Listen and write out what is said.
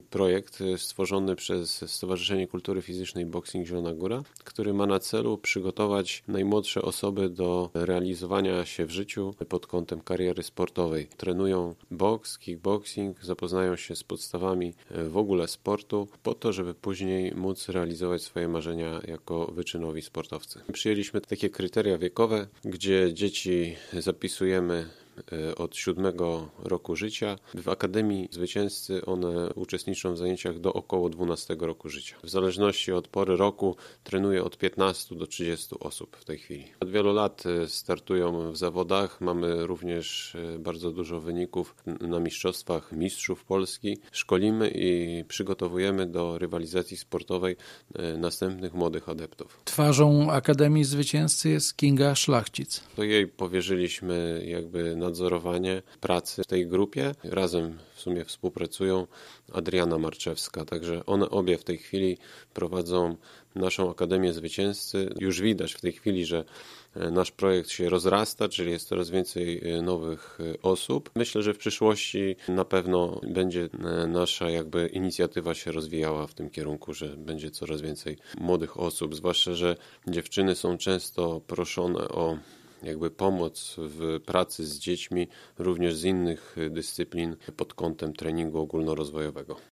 projekt stworzony przez Stowarzyszenie Kultury Fizycznej Boxing Zielona Góra, który ma na celu przygotować najmłodsze osoby do realizowania się w życiu pod kątem kariery sportowej. Trenują boks, kickboxing, zapoznają się z podstawami w ogóle sportu po to, żeby później móc realizować swoje marzenia jako wyczynowi sportowcy. Przyjęliśmy takie kryteria wiekowe, gdzie dzieci zapisujemy od 7 roku życia. W Akademii Zwycięzcy one uczestniczą w zajęciach do około 12 roku życia. W zależności od pory roku trenuje od 15 do 30 osób w tej chwili. Od wielu lat startują w zawodach. Mamy również bardzo dużo wyników na mistrzostwach mistrzów Polski. Szkolimy i przygotowujemy do rywalizacji sportowej następnych młodych adeptów. Twarzą Akademii Zwycięzcy jest Kinga Szlachcic. To jej powierzyliśmy nadzorowanie pracy w tej grupie. Razem w sumie współpracują Adriana Marczewska, także one obie w tej chwili prowadzą naszą Akademię Zwycięzcy. Już widać w tej chwili, że nasz projekt się rozrasta, czyli jest coraz więcej nowych osób. Myślę, że w przyszłości na pewno będzie nasza inicjatywa się rozwijała w tym kierunku, że będzie coraz więcej młodych osób, zwłaszcza, że dziewczyny są często proszone o pomoc w pracy z dziećmi, również z innych dyscyplin pod kątem treningu ogólnorozwojowego.